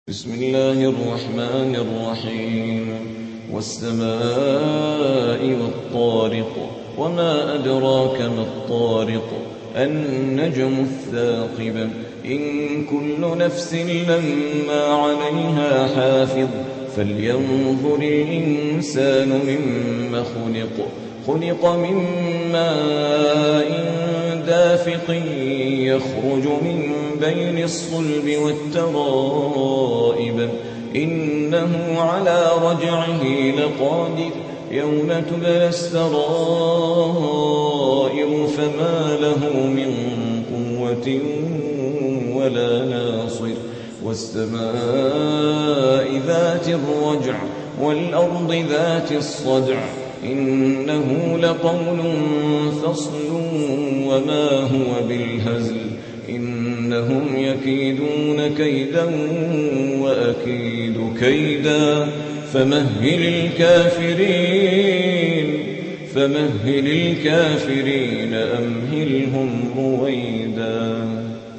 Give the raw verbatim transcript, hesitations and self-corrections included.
بسم الله الرحمن الرحيم والسماء والطارق وما أدراك ما الطارق النجم الثاقب إن كل نفس لما عليها حافظ فلينظر الإنسان مما خلق خلق من ماء دافق يخرج من بين الصلب والترائب إنه على رجعه لقادر يوم تبلى السرائر فما له من قوة ولا ناصر والسماء ذات الرجع والأرض ذات الصدع إنه لقول فصل وما هو بالهزل إنهم يكيدون كيدا وأكيد كيدا فمهل الكافرين فمهل الكافرين أمهلهم رويدا.